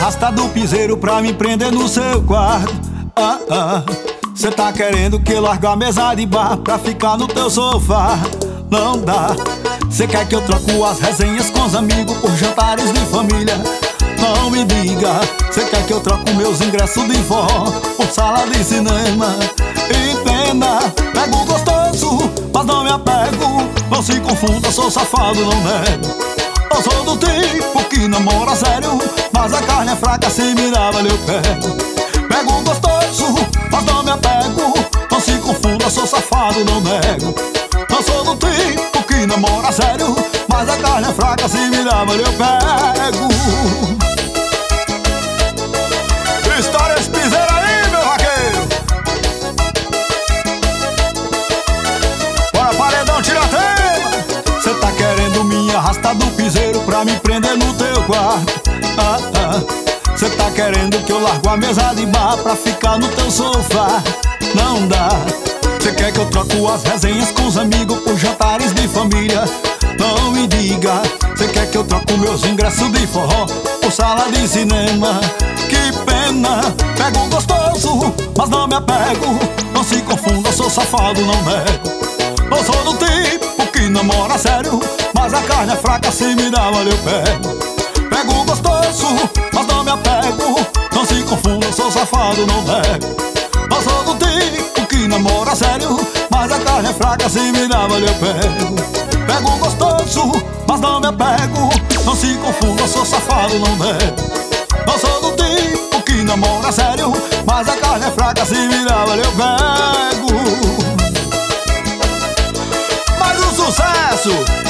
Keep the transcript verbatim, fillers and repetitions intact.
arrasta do piseiro pra me prender no seu quarto. Ah, ah. Cê tá querendo que eu largue a mesa de bar pra ficar no teu sofá? Não dá. Cê quer que eu troco as resenhas com os amigos por jantares de família? Não me diga. Cê quer que eu troco meus ingressos de forró por sala de cinema? Entenda, pego gostoso, mas não me apego. Não se confunda, sou safado, não nego. Eu sou do tipo que namora sério, mas a carne é fraca, se me dá, vale, eu pego. Pego gostoso, mas não me apego. Não se confunda, sou safado, não nego. Eu sou do tipo que namora sério, mas a carne é fraca, se me dá, vale, eu pego. Histórias piseira aí, meu vaqueiro. Bora, paredão, tira a tema. Cê tá querendo me arrastar do piseiro pra me prender no teu quarto. Ah, ah. Cê tá querendo que eu largo a mesa de bar pra ficar no teu sofá? Não dá. Cê quer que eu troco as resenhas com os amigos por jantares de família? Não me diga. Cê quer que eu troco meus ingressos de forró por sala de cinema? Que pena. Pego gostoso, mas não me apego. Não se confunda, sou safado, não nego. Eu sou do tipo que namora sério, mas a carne é fraca, se me dá, vale, eu pego. Pego gostoso, mas não me apego. Não se confunda, sou safado, não nego. Eu sou do tipo que namora sério, mas a carne é fraca, se me dá, vale, eu pego. Pego gostoso, mas não me apego. Não se confunda, sou safado, não nego. Eu sou do tipo que namora sério, mas a carne é fraca, se me dá, vale, eu pego. Mais um sucesso!